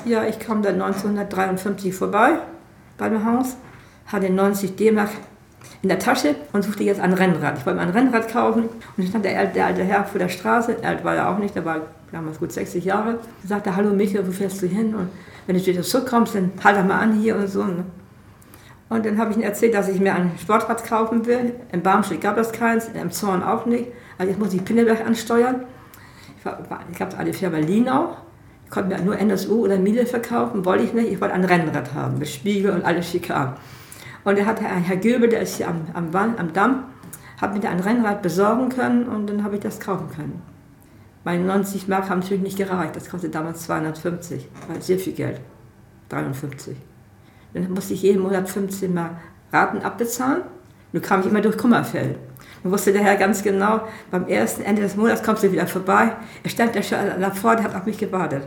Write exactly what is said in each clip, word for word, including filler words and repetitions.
Ja, ich kam dann neunzehnhundertdreiundfünfzig vorbei bei dem Haus, hatte neunzig D-Mark in der Tasche und suchte jetzt ein Rennrad. Ich wollte mir ein Rennrad kaufen und ich stand der, der alte Herr vor der Straße, alt war er auch nicht, der war damals gut sechzig Jahre, und sagte, hallo Michael, wo fährst du hin? Und wenn du wieder zurückkommst, dann halt doch mal an hier und so. Und dann habe ich ihm erzählt, dass ich mir ein Sportrad kaufen will. In Barmstedt gab es keins, im Zorn auch nicht. Also jetzt muss ich Pinneberg ansteuern. Ich, war, ich habe eine Firma Linau. Ich konnte mir nur N S U oder Miele verkaufen, wollte ich nicht. Ich wollte ein Rennrad haben, mit Spiegel und alles Schikane. Und er hatte ein Herr Göbel, der ist hier am, am, Wand, am Damm, hat mir da ein Rennrad besorgen können und dann habe ich das kaufen können. Meine neunzig Mark haben natürlich nicht gereicht, das kostete damals zweihundertfünfzig, war sehr viel Geld, dreiundfünfzig. Dann musste ich jeden Monat fünfzehn Mark Raten abbezahlen, nun kam ich immer durch Kummerfeld. Dann wusste der Herr ganz genau, beim ersten Ende des Monats kommst du wieder vorbei. Er stand da schon davor, der hat auf mich gewartet.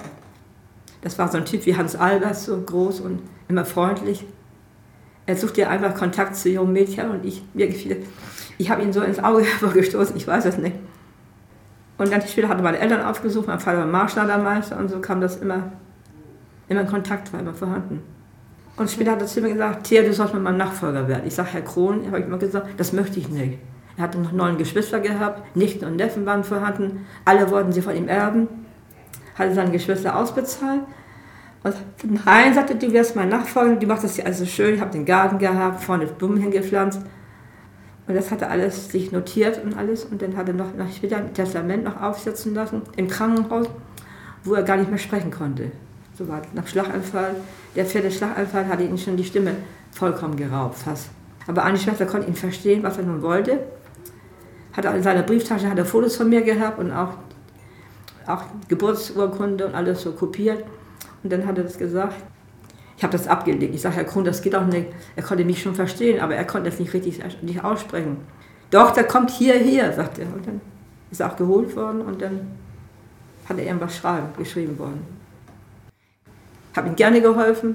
Das war so ein Typ wie Hans Albert, so groß und immer freundlich. Er suchte einfach Kontakt zu jungen Mädchen und ich, mir gefiel, ich habe ihn so ins Auge gestoßen, ich weiß es nicht. Und dann später hatte meine Eltern aufgesucht, mein Vater war Marschneidermeister und so kam das immer, immer in Kontakt, war immer vorhanden. Und später hat er zu mir gesagt, Thea, du sollst mal mein Nachfolger werden. Ich sage, Herr Krohn, habe ich immer gesagt, das möchte ich nicht. Er hatte noch neun Geschwister gehabt, Nichten und Neffen waren vorhanden, alle wollten sie von ihm erben, hatte seine Geschwister ausbezahlt. Und nein, sagte, du wirst mein Nachfolger, du machst das hier alles so schön, ich habe den Garten gehabt, vorne Blumen hingepflanzt. Und das hat er alles sich notiert und alles. Und dann hat er noch, noch später ein Testament noch aufsetzen lassen, im Krankenhaus, wo er gar nicht mehr sprechen konnte. So war das. Nach Schlaganfall, der vierte Schlaganfall hatte ihm schon die Stimme vollkommen geraubt, fast. Aber eine Schwester konnte ihn verstehen, was er nun wollte. Hat er in seiner Brieftasche hat er Fotos von mir gehabt und auch, auch Geburtsurkunde und alles so kopiert. Und dann hat er das gesagt. Ich habe das abgelegt. Ich sage, Herr Krohn, das geht auch nicht. Er konnte mich schon verstehen, aber er konnte es nicht richtig nicht aussprechen. Doch, der kommt hierher, sagt er. Und dann ist er auch geholt worden und dann hat er irgendwas schreiben, geschrieben worden. Ich habe ihm gerne geholfen,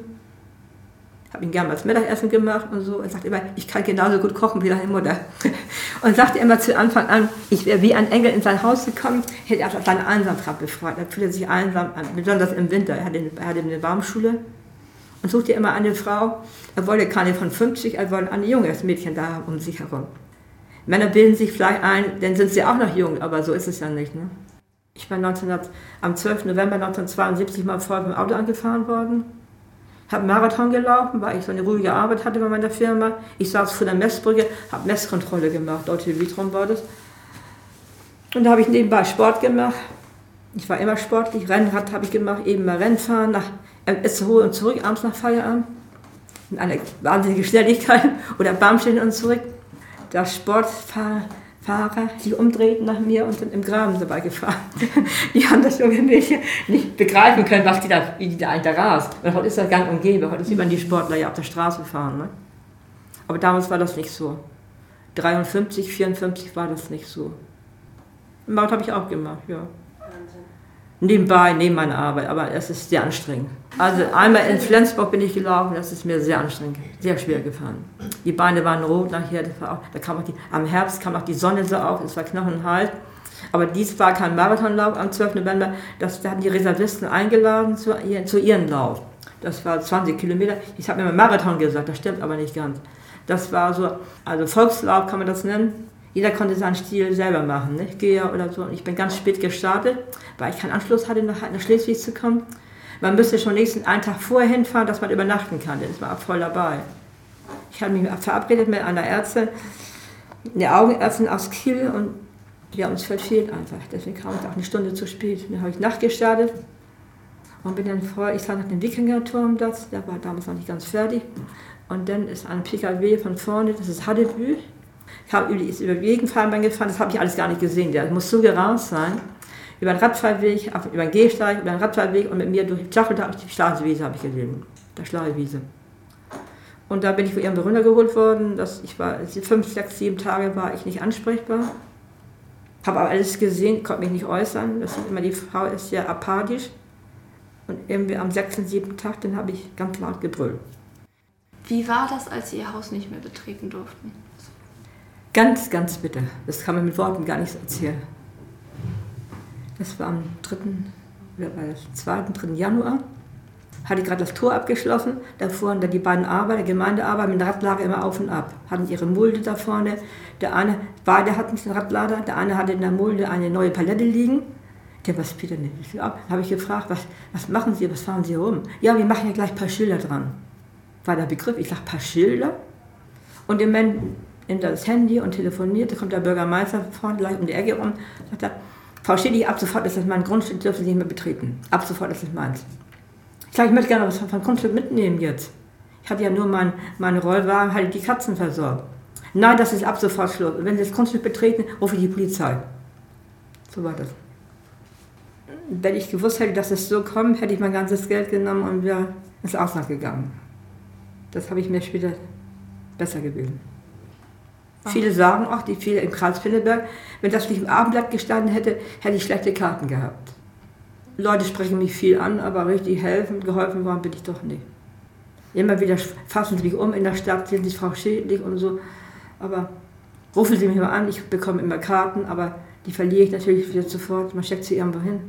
habe ihm gerne mal das Mittagessen gemacht und so. Er sagt immer, ich kann genauso gut kochen wie deine Mutter. Und sagte immer zu Anfang an, ich wäre wie ein Engel in sein Haus gekommen, hätte er seine Einsamkeit befreit. Er fühlte sich einsam an, besonders im Winter. Er hatte, er hatte eine Baumschule und suchte immer eine Frau. Er wollte keine von fünfzig, er wollte ein junges Mädchen da haben um sich herum. Männer bilden sich vielleicht ein, dann sind sie auch noch jung, aber so ist es ja nicht. Ne? Ich bin neunzehnhundert, am zwölften November neunzehnhundertzweiundsiebzig mal voll vom Auto angefahren worden. Habe Marathon gelaufen, weil ich so eine ruhige Arbeit hatte bei meiner Firma. Ich saß vor der Messbrücke, habe Messkontrolle gemacht, Deutsche Vitron war das. Und da habe ich nebenbei Sport gemacht. Ich war immer sportlich, Rennrad habe ich gemacht, eben mal Rennfahren, nach Itzehoe und zurück, abends nach Feierabend. In einer wahnsinnigen Schnelligkeit oder Barmstedt und zurück. Das Sportfahrer sich umdrehten nach mir und sind im Graben dabei gefahren. Die haben das junge Mädchen nicht begreifen können, was die da, wie die da eigentlich da rast. Weil heute ist das gang und gäbe, heute sieht man die Sportler ja auf der Straße fahren. Ne? Aber damals war das nicht so. dreiundfünfzig, vierundfünfzig war das nicht so. Maut habe ich auch gemacht, ja. Nebenbei, neben meiner Arbeit, aber es ist sehr anstrengend. Also einmal in Flensburg bin ich gelaufen, das ist mir sehr anstrengend, sehr schwer gefahren. Die Beine waren rot nachher, das war auch, da kam auch die, am Herbst kam auch die Sonne so auf, es war knochenhalt. Aber dies war kein Marathonlauf am zwölften November, das, da haben die Reservisten eingeladen zu, zu ihrem Lauf. Das war zwanzig Kilometer, ich habe mir mal Marathon gesagt, das stimmt aber nicht ganz. Das war so, also Volkslauf kann man das nennen. Jeder konnte seinen Stil selber machen, ne? Geher oder so. Und ich bin ganz spät gestartet, weil ich keinen Anschluss hatte, nach, nach Schleswig zu kommen. Man müsste schon nächsten einen Tag vorher hinfahren, dass man übernachten kann. Das war voll dabei. Ich habe mich verabredet mit einer Ärztin, eine Augenärztin aus Kiel und ja, uns verfehlt einfach. Deswegen kam ich auch eine Stunde zu spät. Dann habe ich nachgestartet und bin dann vor, ich sah nach dem Wikingerturm, das, der war damals noch nicht ganz fertig. Und dann ist ein P K W von vorne, das ist Haddebühl. Ich habe über die Gegenfahrbahn gefahren, das habe ich alles gar nicht gesehen. Der muss so gerast sein. Über den Radfahrweg, über den Gehsteig, über den Radfahrweg und mit mir durch die Schlagewiese habe ich gesehen. Der Schlagewiese. Und da bin ich von ihrem runtergeholt worden. Dass ich war, fünf, sechs, sieben Tage war ich nicht ansprechbar. Habe aber alles gesehen, konnte mich nicht äußern. Das ist immer, die Frau ist sehr apathisch. Und irgendwie am sechsten, siebten Tag, dann habe ich ganz laut gebrüllt. Wie war das, als Sie Ihr Haus nicht mehr betreten durften? Ganz, ganz bitter. Das kann man mit Worten gar nicht erzählen. Das war am dritten oder war das zweiten, dritten Januar. hatte gerade das Tor abgeschlossen, da fuhren dann die beiden Arbeiter, Gemeindearbeiter mit dem Radlader immer auf und ab, hatten ihre Mulde da vorne, der eine, beide hatten den Radlader, der eine hatte in der Mulde eine neue Palette liegen. Der, was Peter nicht ab? Habe ich gefragt, was, was machen Sie, was fahren Sie rum? Ja, wir machen ja gleich ein paar Schilder dran. War der Begriff, ich sage, ein paar Schilder? Und im Moment nimmt er das Handy und telefoniert, da kommt der Bürgermeister vorne gleich um die Ecke rum, sagt er, Frau Schillig, ab sofort ist das mein Grundstück, dürfen Sie nicht mehr betreten. Ab sofort ist das meins. Ich sage, ich möchte gerne was vom Grundstück mitnehmen jetzt. Ich hatte ja nur mein, meine Rollwagen, hatte die Katzen versorgt. Nein, das ist ab sofort Schluss. Wenn Sie das Grundstück betreten, rufe ich die Polizei. So war das. Wenn ich gewusst hätte, dass es so kommt, hätte ich mein ganzes Geld genommen und wäre ins Ausland gegangen. Das habe ich mir später besser gewählt. Ach. Viele sagen auch, die viele im Kreis Pinneberg, wenn das nicht im Abendblatt gestanden hätte, hätte ich schlechte Karten gehabt. Leute sprechen mich viel an, aber richtig helfen, geholfen worden bin ich doch nicht. Immer wieder fassen sie mich um in der Stadt, sind sie Frau Schädlich und so. Aber rufen sie mich mal an, ich bekomme immer Karten, aber die verliere ich natürlich wieder sofort. Man steckt sie irgendwo hin.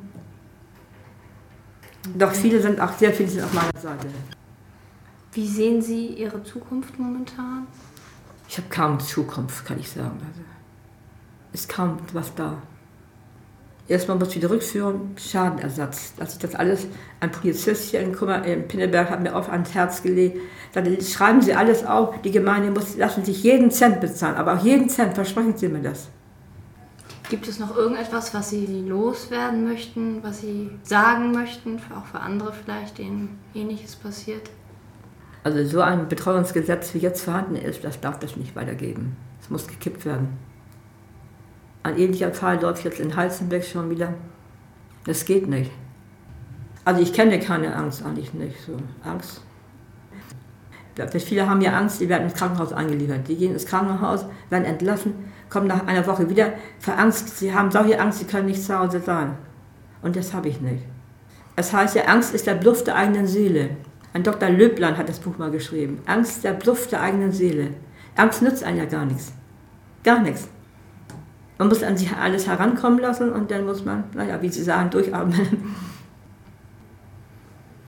Doch viele sind auch, sehr viele sind auf meiner Seite. Wie sehen Sie Ihre Zukunft momentan? Ich habe kaum Zukunft, kann ich sagen. Also, ist kaum was da. Erstmal muss ich wieder rückführen, Schadenersatz. Dass ich das alles, ein Polizist hier in, Kummer, in Pinneberg hat mir oft ans Herz gelegt. Dann schreiben Sie alles auf, die Gemeinde muss, lassen sich jeden Cent bezahlen, aber auch jeden Cent, versprechen Sie mir das. Gibt es noch irgendetwas, was Sie loswerden möchten, was Sie sagen möchten, auch für andere vielleicht, denen Ähnliches passiert? Also so ein Betreuungsgesetz, wie jetzt vorhanden ist, das darf das nicht weitergeben. Es muss gekippt werden. Ein ähnlicher Fall läuft jetzt in Heizenberg schon wieder. Das geht nicht. Also ich kenne keine Angst, eigentlich nicht so. Angst. Viele haben ja Angst, die werden ins Krankenhaus eingeliefert. Die gehen ins Krankenhaus, werden entlassen, kommen nach einer Woche wieder, verangst, sie haben solche Angst, sie können nicht zu Hause sein. Und das habe ich nicht. Es heißt ja, Angst ist der Bluff der eigenen Seele. Ein Doktor Löblein hat das Buch mal geschrieben. Angst ist der Bluff der eigenen Seele. Angst nützt einem ja gar nichts. Gar nichts. Man muss an sich alles herankommen lassen und dann muss man, naja, wie Sie sagen, durchatmen.